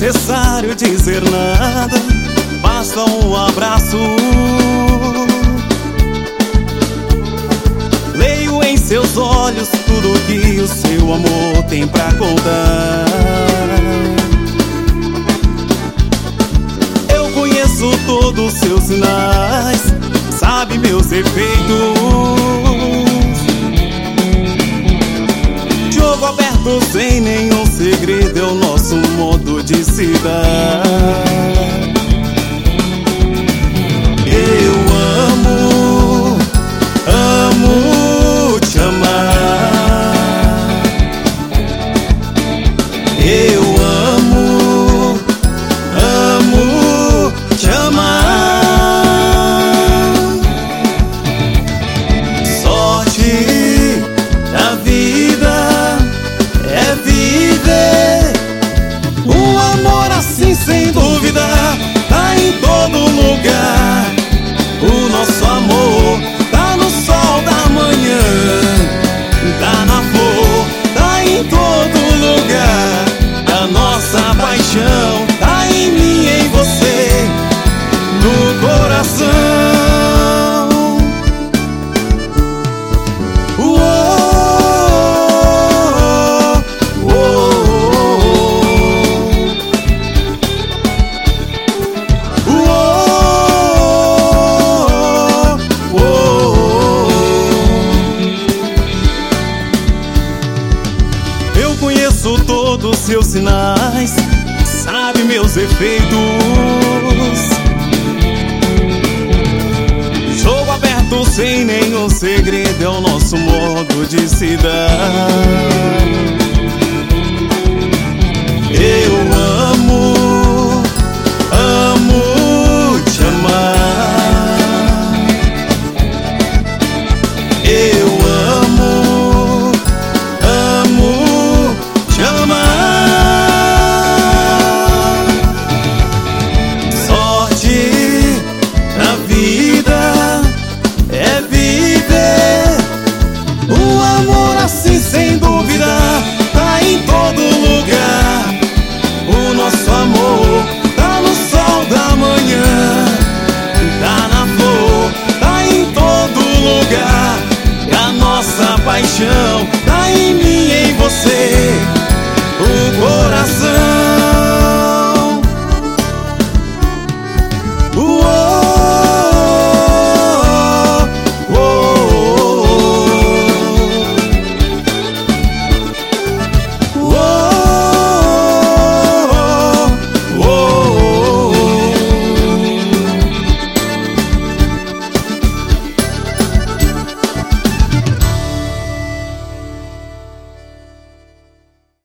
necessário dizer nada, basta um abraço. Leio em seus olhos tudo que o seu amor tem pra contar. Eu conheço todos os seus sinais, sabe meus efeitos. Jogo aberto sem nenhum segredo, é o nosso modo de se dar. Eu amo, amo te amar. Eu amo, amo te amar. Sorte da vida é viver um amor assim, sem dúvida, tá em todo lugar. O nosso amor tá no sol da manhã, tá na flor, tá em todo lugar. A nossa paixão tá em mim e em você, no coração. Eu conheço todos os seus sinais, sabe meus efeitos. Jogo aberto sem nenhum segredo, é o nosso modo de se dar.